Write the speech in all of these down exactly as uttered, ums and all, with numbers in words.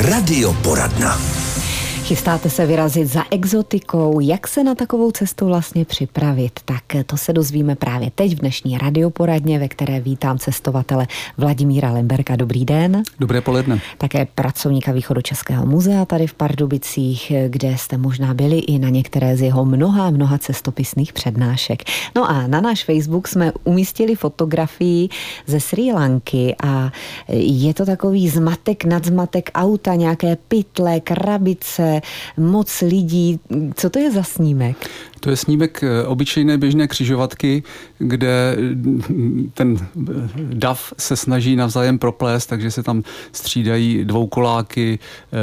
Radioporadna. Chystáte se vyrazit za exotikou, jak se na takovou cestu vlastně připravit? Tak to se dozvíme právě teď v dnešní radioporadně, ve které vítám cestovatele Vladimíra Lemberka. Dobrý den. Dobré poledne. Také pracovníka Východočeského muzea tady v Pardubicích, kde jste možná byli i na některé z jeho mnoha, mnoha cestopisných přednášek. No a na náš Facebook jsme umístili fotografii ze Srí Lanky a je to takový zmatek nad zmatek auta, nějaké pytle, krabice, moc lidí. Co to je za snímek? To je snímek obyčejné běžné křižovatky, kde ten dav se snaží navzájem proplést, takže se tam střídají dvoukoláky,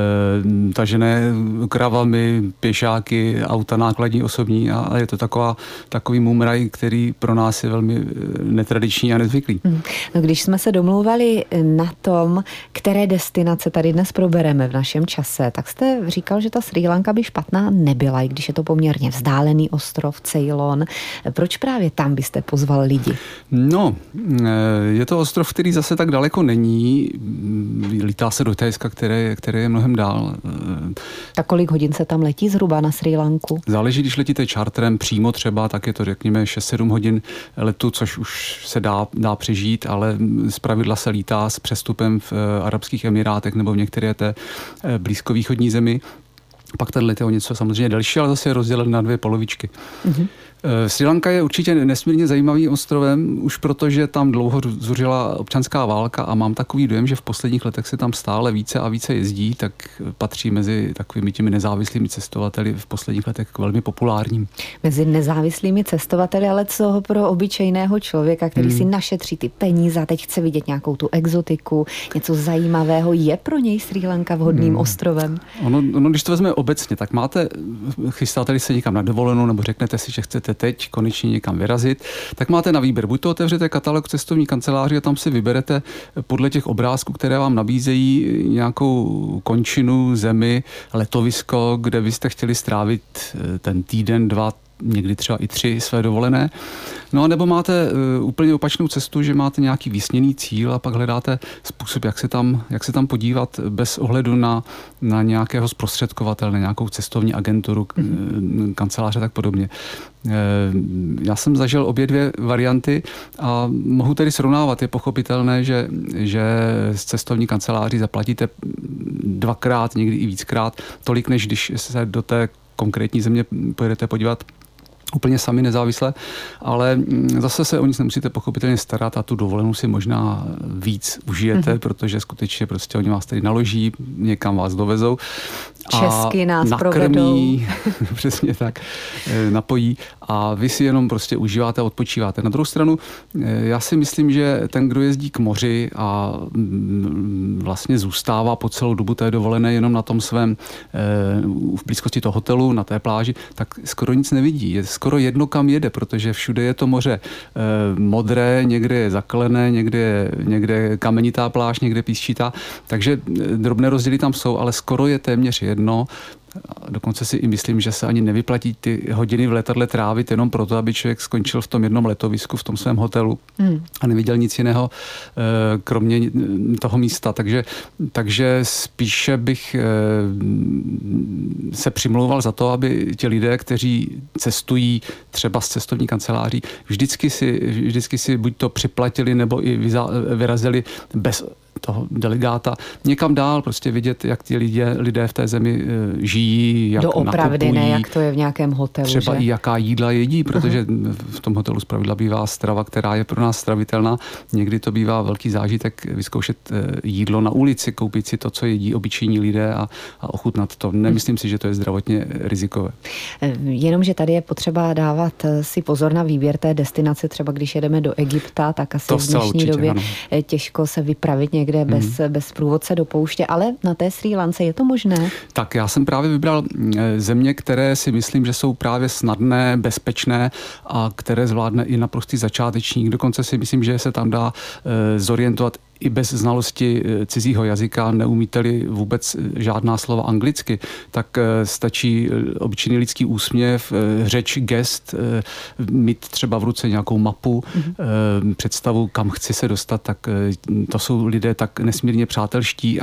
eh, tažené kravami, pěšáky, auta nákladní, osobní a je to taková, takový mumraj, který pro nás je velmi netradiční a nezvyklý. Hmm. No, když jsme se domlouvali na tom, které destinace tady dnes probereme v našem čase, tak jste říkal, že ta Srí Lanka by špatná nebyla, i když je to poměrně vzdálený ostrov Ceylon. Proč právě tam byste pozval lidi? No, je to ostrov, který zase tak daleko není. Lítá se do Thajska, které, které je mnohem dál. Tak kolik hodin se tam letí zhruba na Srí Lanku? Záleží, když letíte čarterem přímo třeba, tak je to řekněme šest sedm hodin letu, což už se dá, dá přežít, ale zpravidla se lítá s přestupem v Arabských Emirátech nebo v některé té blízkovýchodní zemi. Pak ten let je o něco samozřejmě delší, ale zase je rozdělen na dvě polovičky. Mm-hmm. Srí Lanka je určitě nesmírně zajímavým ostrovem, už protože tam dlouho zuřila občanská válka a mám takový dojem, že v posledních letech se tam stále více a více jezdí, tak patří mezi takovými těmi nezávislými cestovateli v posledních letech velmi populárním. Mezi nezávislými cestovateli, ale co pro obyčejného člověka, který hmm. si našetří ty peníze a teď chce vidět nějakou tu exotiku, něco zajímavého, je pro něj Srí Lanka vhodným hmm. ostrovem? Ono, ono, když to vezme obecně, tak máte, chystáte se někam na dovolenou nebo řeknete si, že chcete teď konečně někam vyrazit, tak máte na výběr. Buď to otevřete katalog cestovní kanceláři a tam si vyberete podle těch obrázků, které vám nabízejí nějakou končinu, zemi, letovisko, kde byste chtěli strávit ten týden, dva, někdy třeba i tři své dovolené. No a nebo máte uh, úplně opačnou cestu, že máte nějaký vysněný cíl a pak hledáte způsob, jak se tam, jak se tam podívat bez ohledu na, na nějakého zprostředkovatele, na nějakou cestovní agenturu, mm-hmm. kanceláře a tak podobně. Uh, já jsem zažil obě dvě varianty a mohu tedy srovnávat. Je pochopitelné, že, že z cestovní kanceláří zaplatíte dvakrát, někdy i víckrát, tolik, než když se do té konkrétní země pojedete podívat úplně sami nezávisle, ale zase se o nic nemusíte pochopitelně starat a tu dovolenou si možná víc užijete, mm-hmm. protože skutečně prostě oni vás tady naloží, někam vás dovezou. Česky nás nakrmí, přesně tak, napojí a vy si jenom prostě užíváte a odpočíváte. Na druhou stranu, já si myslím, že ten, kdo jezdí k moři a vlastně zůstává po celou dobu té dovolené jenom na tom svém, v blízkosti toho hotelu, na té pláži, tak skoro nic nevidí. Je skoro jedno, kam jede, protože všude je to moře modré, někde je zakalené, někde je, někde je kamenitá pláž, někde písčitá, takže drobné rozdíly tam jsou, ale skoro je téměř jedno. Dokonce si i myslím, že se ani nevyplatí ty hodiny v letadle trávit jenom proto, aby člověk skončil v tom jednom letovisku, v tom svém hotelu hmm. a neviděl nic jiného kromě toho místa. Takže, takže spíše bych se přimlouval za to, aby ti lidé, kteří cestují třeba z cestovní kanceláří, vždycky si, vždycky si buď to připlatili nebo i vyrazili bez toho delegáta někam dál, prostě vidět, jak ti lidé, lidé v té zemi žijí, jak doopravdy, nakupují. Ne, jak to je v nějakém hotelu. Třeba že? i jaká jídla jedí, protože uh-huh. v tom hotelu zpravidla bývá strava, která je pro nás stravitelná. Někdy to bývá velký zážitek vyzkoušet jídlo na ulici, koupit si to, co jedí obyčejní lidé a, a ochutnat to. Nemyslím si, že to je zdravotně rizikové. Jenomže tady je potřeba dávat si pozor na výběr té destinace, třeba když jedeme do Egypta, tak asi to v dnešní určitě, době ano. těžko se vypravit někde hmm. bez, bez průvodce do pouště, ale na té Srí Lance je to možné? Tak já jsem právě vybral země, které si myslím, že jsou právě snadné, bezpečné a které zvládne i naprostý začátečník. Dokonce si myslím, že se tam dá e, zorientovat i bez znalosti cizího jazyka, neumíte-li vůbec žádná slova anglicky, tak stačí obyčejný lidský úsměv, řeč, gest, mít třeba v ruce nějakou mapu, mm-hmm. představu, kam chci se dostat, tak to jsou lidé tak nesmírně přátelští a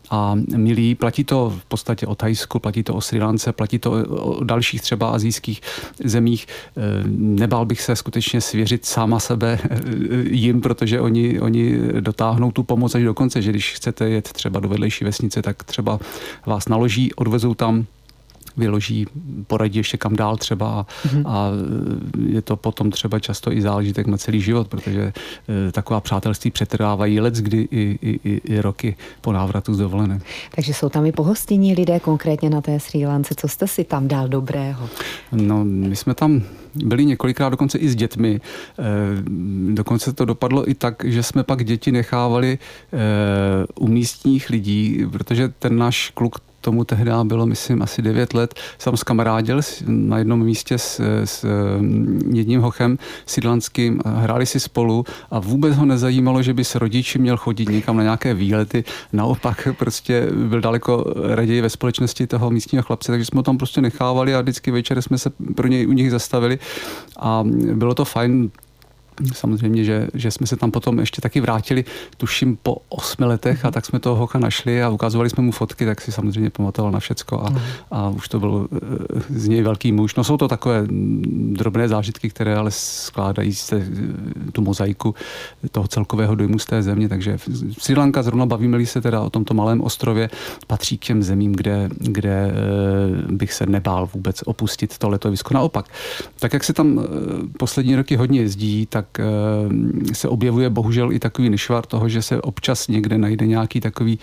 a milí. Platí to v podstatě o Thajsku, platí to o Srí Lance, platí to o dalších třeba asijských zemích. Nebál bych se skutečně svěřit sama sebe jim, protože oni, oni dotáhnou tu pomoc až do konce, že když chcete jet třeba do vedlejší vesnice, tak třeba vás naloží, odvezou tam, vyloží, poradí ještě kam dál třeba mm-hmm. a je to potom třeba často i záležitek na celý život, protože taková přátelství přetrvávají leckdy i, i, i, i roky po návratu z dovolené. Takže jsou tam i pohostinní lidé, konkrétně na té Srí Lance. Co jste si tam dal dobrého? No, my jsme tam byli několikrát dokonce i s dětmi. Dokonce to dopadlo i tak, že jsme pak děti nechávali u místních lidí, protože ten náš kluk, tomu tehdy bylo, myslím, asi devět let, jsem skamarádil na jednom místě s, s jedním hochem sýrlandským, hráli si spolu a vůbec ho nezajímalo, že by s rodiči měl chodit někam na nějaké výlety. Naopak prostě byl daleko raději ve společnosti toho místního chlapce, takže jsme ho tam prostě nechávali a vždycky večer jsme se pro něj u nich zastavili a bylo to fajn. Samozřejmě, že, že jsme se tam potom ještě taky vrátili, tuším po osmi letech a tak jsme toho hocha našli a ukazovali jsme mu fotky, tak si samozřejmě pamatoval na všecko a, a už to byl z něj velký muž. No jsou to takové drobné zážitky, které ale skládají se tu mozaiku toho celkového dojmu z té země, takže Srí Lanka, zrovna bavíme-li se teda o tomto malém ostrově, patří k těm zemím, kde, kde bych se nebál vůbec opustit to letovisko. Naopak, tak jak se tam poslední roky hodně jezdí, tak se objevuje bohužel i takový nešvar toho, že se občas někde najde nějaký takový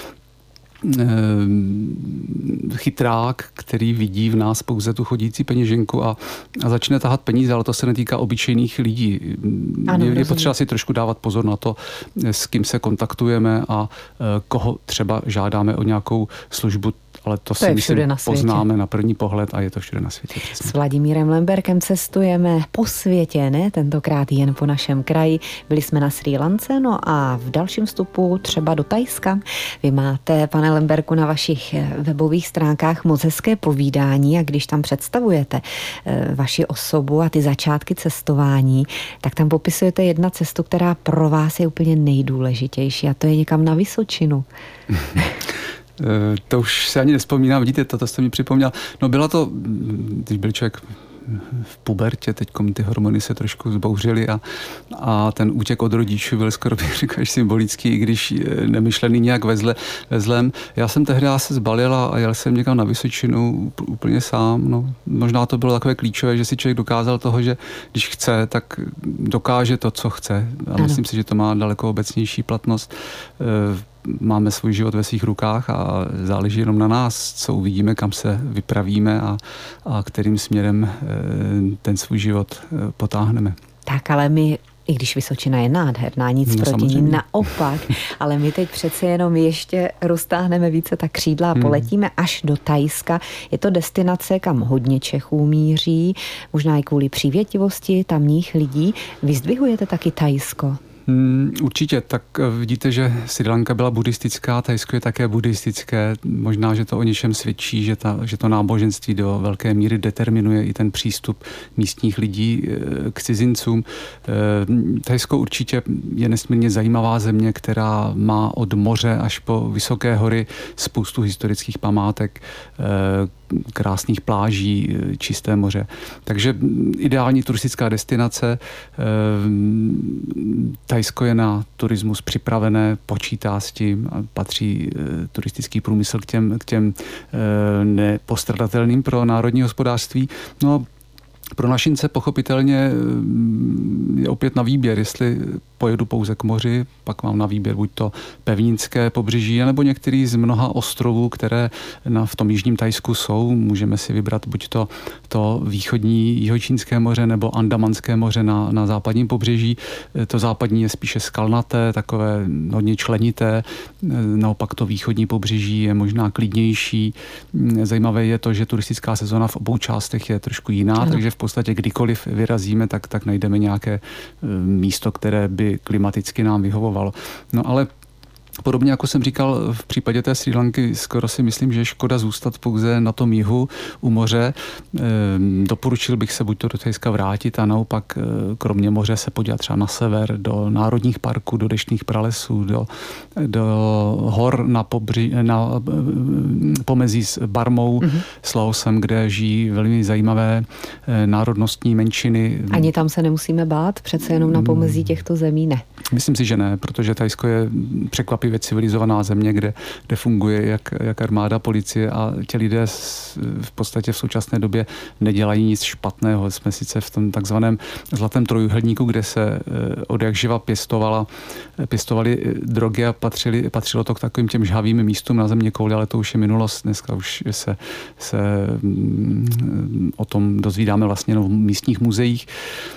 chytrák, který vidí v nás pouze tu chodící peněženku a, a začne tahat peníze, ale to se netýká obyčejných lidí. Ano, je, je potřeba si trošku dávat pozor na to, s kým se kontaktujeme a koho třeba žádáme o nějakou službu, ale to, to si myslím na poznáme na první pohled a je to všude na světě. Přesně. S Vladimírem Lemberkem cestujeme po světě, ne tentokrát jen po našem kraji. Byli jsme na Srí Lance, no a v dalším vstupu třeba do Thajska. Vy máte, pane Lemberku, na vašich webových stránkách moc hezké povídání a když tam představujete vaši osobu a ty začátky cestování, tak tam popisujete jedna cestu, která pro vás je úplně nejdůležitější a to je někam na Vysočinu. To už se ani nespomínám, vidíte, toto jste mi připomněl. No byla to, když byl člověk v pubertě, teď ty hormony se trošku zbouřily a, a ten útěk od rodičů byl skoro bych řekl až symbolický, i když nemyšlený nějak ve, zle, ve zlém. Já jsem tehdy se zbalila a jel jsem někam na Vysočinu úplně sám. No, možná to bylo takové klíčové, že si člověk dokázal toho, že když chce, tak dokáže to, co chce. A ano. Myslím si, že to má daleko obecnější platnost. Máme svůj život ve svých rukách a záleží jenom na nás, co uvidíme, kam se vypravíme a, a kterým směrem ten svůj život potáhneme. Tak, ale my, i když Vysočina je nádherná, nic no, proti ní, naopak, ale my teď přece jenom ještě roztáhneme více ta křídla a hmm. poletíme až do Thajska. Je to destinace, kam hodně Čechů míří, možná i kvůli přívětivosti tamních lidí. Vyzdvihujete taky Thajsko? Hmm, určitě, tak vidíte, že Srí Lanka byla buddhistická, Thajsko je také buddhistické. Možná, že to o něčem svědčí, že, ta, že to náboženství do velké míry determinuje i ten přístup místních lidí k cizincům. Thajsko určitě je nesmírně zajímavá země, která má od moře až po vysoké hory spoustu historických památek, krásných pláží, čisté moře. Takže ideální turistická destinace. Thajsko je na turismus připravené, počítá s tím a patří turistický průmysl k těm, k těm nepostradatelným pro národní hospodářství. No pro našince pochopitelně je opět na výběr, jestli pojedu pouze k moři, pak mám na výběr buď to pevninské pobřeží, nebo některý z mnoha ostrovů, které na, v tom jižním Thajsku jsou. Můžeme si vybrat buď to, to východní Jihočínské moře nebo Andamanské moře na, na západním pobřeží. To západní je spíše skalnaté, takové hodně členité. Naopak to východní pobřeží je možná klidnější. Zajímavé je to, že turistická sezona v obou částech je trošku jiná, ano. Takže v podstatě kdykoliv vyrazíme, tak, tak najdeme nějaké místo, které by klimaticky nám vyhovovalo. No ale Podobně jako jsem říkal v případě té Srí Lanky, skoro si myslím, že je škoda zůstat pouze na tom jihu u moře. Doporučil bych se buď to do Thajska vrátit a naopak kromě moře se podívat třeba na sever, do národních parků, do deštných pralesů, do, do hor na, pobři, na pomezí s Barmou, mm-hmm. s Laosem, kde žijí velmi zajímavé národnostní menšiny. Ani tam se nemusíme bát, přece jenom na pomezí těchto zemí ne. Myslím si, že ne, protože Thajsko je překvapivě civilizovaná země, kde, kde funguje jak, jak armáda, policie a ti lidé v podstatě v současné době nedělají nic špatného. Jsme sice v tom takzvaném zlatém trojuhelníku, kde se od jak živa pěstovala, pěstovali drogy a patřili, patřilo to k takovým těm žhavým místům na země kouli, ale to už je minulost. Dneska už se, se o tom dozvídáme vlastně v místních muzeích.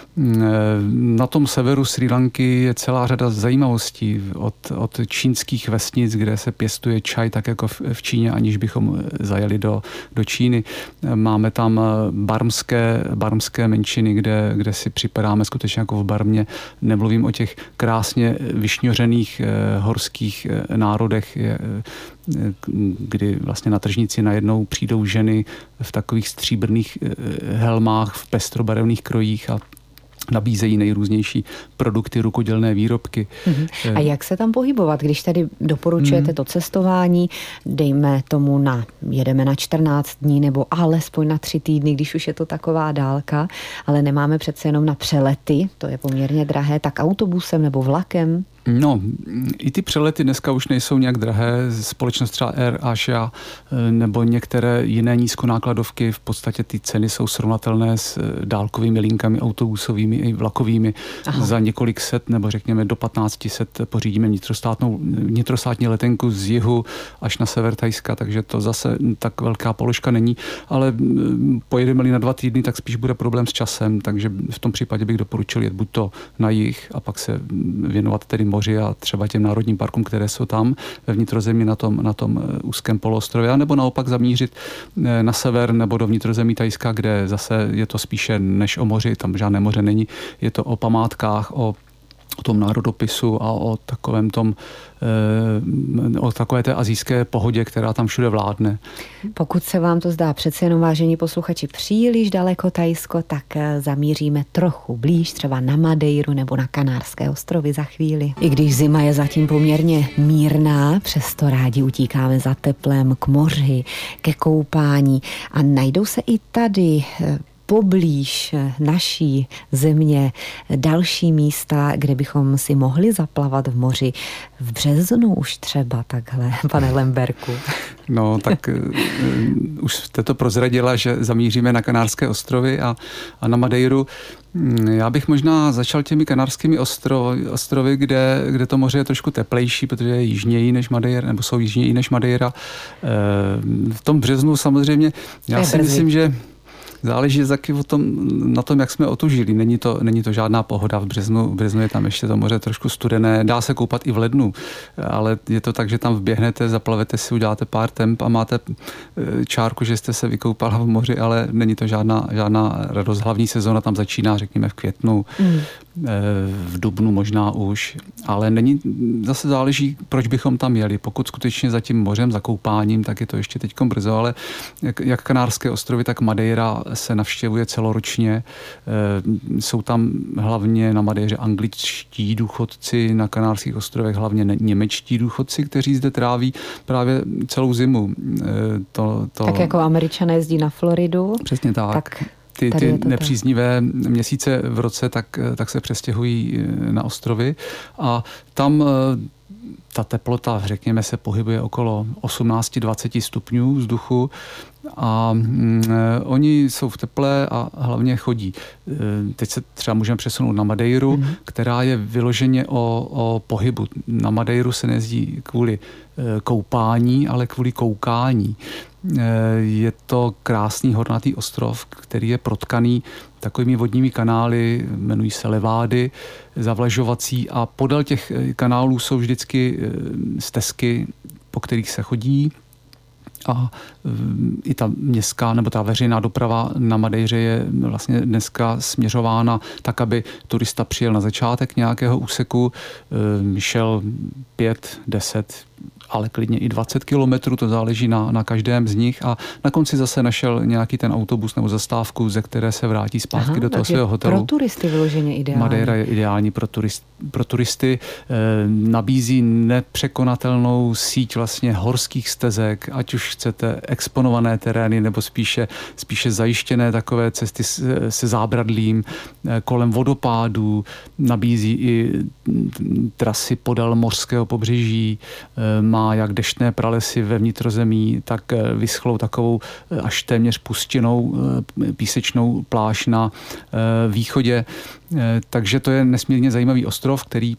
Na tom severu Srí Lanky je celá řada zajímavostí od, od čínských vesnic, kde se pěstuje čaj, tak jako v, v Číně, aniž bychom zajeli do, do Číny. Máme tam barmské, barmské menšiny, kde, kde si připadáme skutečně jako v Barmě. Nemluvím o těch krásně vyšňořených eh, horských eh, národech, je, eh, kdy vlastně na tržnici najednou přijdou ženy v takových stříbrných eh, helmách, v pestrobarevných krojích a nabízejí nejrůznější produkty, rukodělné výrobky. Mm-hmm. A jak se tam pohybovat, když tady doporučujete mm. to cestování, dejme tomu na, jedeme na čtrnáct dní nebo alespoň na tři týdny, když už je to taková dálka, ale nemáme přece jenom na přelety, to je poměrně drahé, tak autobusem nebo vlakem? No, i ty přelety dneska už nejsou nějak drahé. Společnost třeba Air Asia nebo některé jiné nízkonákladovky, v podstatě ty ceny jsou srovnatelné s dálkovými linkami autobusovými i vlakovými. Aha. Za několik set nebo řekněme do patnáct set pořídíme vnitrostátnou, vnitrostátní letenku z jihu až na sever Thajska, takže to zase tak velká položka není, ale pojedeme-li na dva týdny, tak spíš bude problém s časem, takže v tom případě bych doporučil jet buď to na jih a pak se věnovat tedy moři a třeba těm národním parkům, které jsou tam ve vnitrozemí na tom, na tom úzkém poloostrově, nebo naopak zamířit na sever nebo do vnitrozemí Thajska, kde zase je to spíše než o moři, tam žádné moře není, je to o památkách, o o tom národopisu a o takovém tom, o takové té asijské pohodě, která tam všude vládne. Pokud se vám to zdá přece jenom, vážení posluchači, příliš daleko Thajsko, tak zamíříme trochu blíž, třeba na Madeiru nebo na Kanárské ostrovy za chvíli. I když zima je zatím poměrně mírná, přesto rádi utíkáme za teplem k moři, ke koupání a najdou se i tady poblíž naší země další místa, kde bychom si mohli zaplavat v moři. V březnu už třeba takhle, pane Lemberku. No, tak uh, už jste to prozradila, že zamíříme na Kanárské ostrovy a, a na Madeiru. Já bych možná začal těmi Kanárskými ostrovy, ostrovy kde, kde to moře je trošku teplejší, protože je jižněji než Madeira, nebo jsou jižněji než Madeira. Uh, v tom březnu samozřejmě, já si myslím, že záleží taky o tom, na tom, jak jsme otužili. Není to, není to žádná pohoda v březnu. V březnu je tam ještě to moře trošku studené. Dá se koupat i v lednu, ale je to tak, že tam vběhnete, zaplavete si, uděláte pár temp a máte čárku, že jste se vykoupala v moři, ale není to žádná, žádná radost. Hlavní sezóna tam začíná, řekněme, v květnu, mm. v dubnu možná už, ale není, zase záleží, proč bychom tam jeli. Pokud skutečně za tím mořem, za koupáním, tak je to ještě teďkom brzo, ale jak, jak Kanárské ostrovy, tak Madeira se navštěvuje celoročně. Jsou tam hlavně na Madeiře angličtí důchodci, na Kanárských ostrovech hlavně němečtí důchodci, kteří zde tráví právě celou zimu. To, to... Tak jako Američané jezdí na Floridu. Přesně tak. tak... Ty, ty nepříznivé měsíce v roce tak, tak se přestěhují na ostrovy a tam ta teplota, řekněme, se pohybuje okolo osmnáct dvacet stupňů vzduchu a mm, oni jsou v teple a hlavně chodí. Teď se třeba můžeme přesunout na Madeiru, mm-hmm. která je vyloženě o, o pohybu. Na Madeiru se nejezdí kvůli koupání, ale kvůli koukání. Je to krásný hornatý ostrov, který je protkaný takovými vodními kanály, jmenují se levády, zavlažovací a podél těch kanálů jsou vždycky stezky, po kterých se chodí. A i ta městská nebo ta veřejná doprava na Madeiře je vlastně dneska směřována tak, aby turista přijel na začátek nějakého úseku, šel pět, deset, ale klidně i dvacet kilometrů, to záleží na, na každém z nich a na konci zase našel nějaký ten autobus nebo zastávku, ze které se vrátí zpátky Aha, do toho svého hotelu. Pro turisty vyloženě ideální. Madeira je ideální pro, turist, pro turisty. E, nabízí nepřekonatelnou síť vlastně horských stezek, ať už chcete exponované terény nebo spíše, spíše zajištěné takové cesty se, se zábradlím e, kolem vodopádů. Nabízí i trasy podél mořského pobřeží, e, má jak deštné pralesy ve vnitrozemí, tak vyschlou takovou až téměř puštěnou písečnou pláž na východě. Takže to je nesmírně zajímavý ostrov, který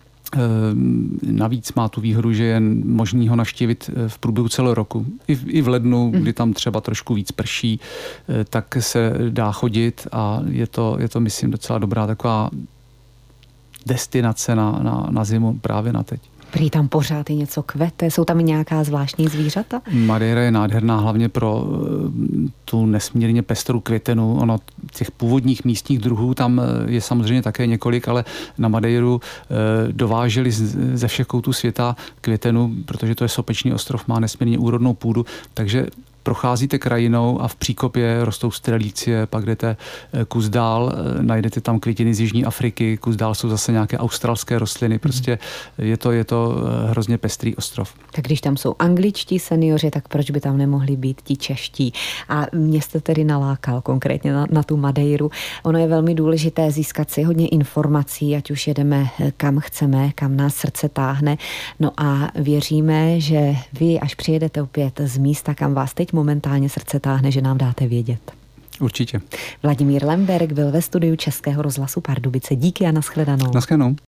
navíc má tu výhodu, že je možný ho navštívit v průběhu celého roku. I v, i v lednu, kdy tam třeba trošku víc prší, tak se dá chodit a je to, je to myslím, docela dobrá taková destinace na, na, na zimu právě na teď. Prý tam pořád je něco kvete, jsou tam i nějaká zvláštní zvířata? Madeira je nádherná hlavně pro tu nesmírně pestrou květenu. Ono těch původních místních druhů tam je samozřejmě také několik, ale na Madeiru dováželi ze všech koutů světa květenu, protože to je sopečný ostrov, má nesmírně úrodnou půdu, takže procházíte krajinou a v příkopě rostou strelície, pak jdete kus dál, najdete tam květiny z Jižní Afriky, kus dál jsou zase nějaké australské rostliny, prostě je to, je to hrozně pestrý ostrov. Tak když tam jsou angličtí seniori, tak proč by tam nemohli být ti čeští? A mě jste tedy nalákal konkrétně na, na tu Madeiru. Ono je velmi důležité získat si hodně informací, ať už jedeme kam chceme, kam nás srdce táhne. No a věříme, že vy, až přijedete opět z místa, kam vás teď momentálně srdce táhne, že nám dáte vědět. Určitě. Vladimír Lemberg byl ve studiu Českého rozhlasu Pardubice. Díky a nashledanou. Nashledanou.